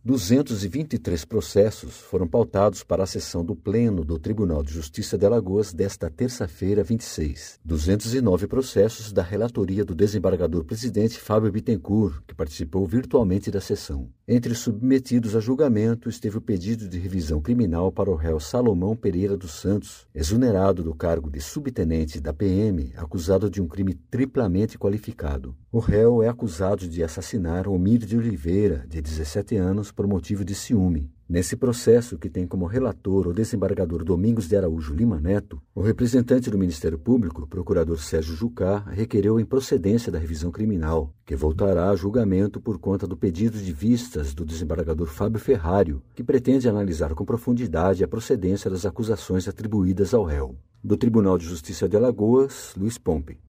223 processos foram pautados para a sessão do Pleno do Tribunal de Justiça de Alagoas desta terça-feira, 26. 209 processos da relatoria do desembargador-presidente Fábio Bittencourt, que participou virtualmente da sessão. Entre os submetidos a julgamento esteve o pedido de revisão criminal para o réu Salomão Pereira dos Santos, exonerado do cargo de subtenente da PM, acusado de um crime triplamente qualificado. O réu é acusado de assassinar Omírio de Oliveira, de 17 anos, por motivo de ciúme. Nesse processo, que tem como relator o desembargador Domingos de Araújo Lima Neto, o representante do Ministério Público, o procurador Sérgio Jucá, requereu a improcedência da revisão criminal, que voltará a julgamento por conta do pedido de vistas do desembargador Fábio Ferrário, que pretende analisar com profundidade a procedência das acusações atribuídas ao réu. Do Tribunal de Justiça de Alagoas, Luiz Pompe.